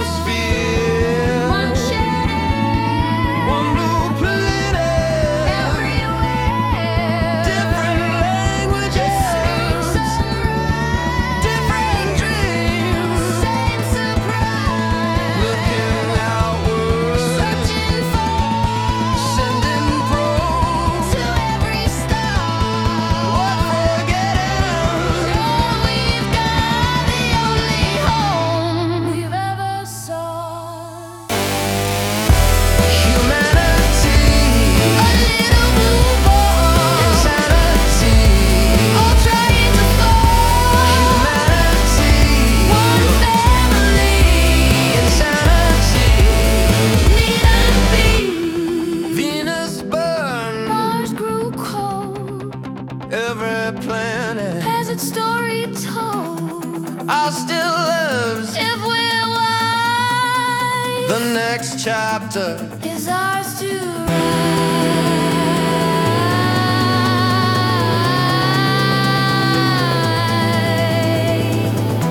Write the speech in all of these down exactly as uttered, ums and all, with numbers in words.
sphere, one share, one blue planet, everywhere. different languages, different dreams, Same surprise. looking outward, Searching for sending probes, to every star. what forgetting. Sure, we've got the only home we've ever sought. Humanity, A little blue ball, insanity, all trying to fall. humanity, One family, insanity. need a beat. Venus burned, Mars grew cold, every planet has its story told. I still lives. If we're wise, The next chapter is ours to write.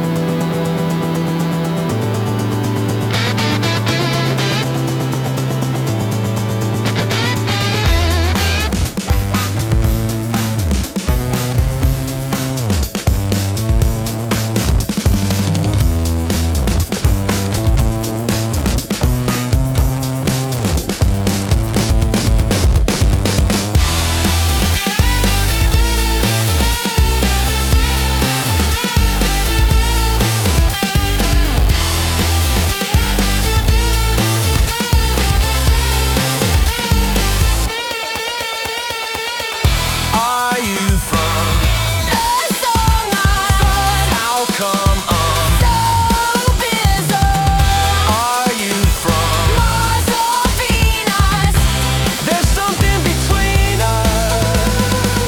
are you from? The song I How come I'm? so bizarre. Are you from? Mars or Venus, There's something between us.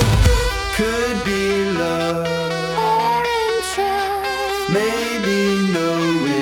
Could be love, or interest. maybe no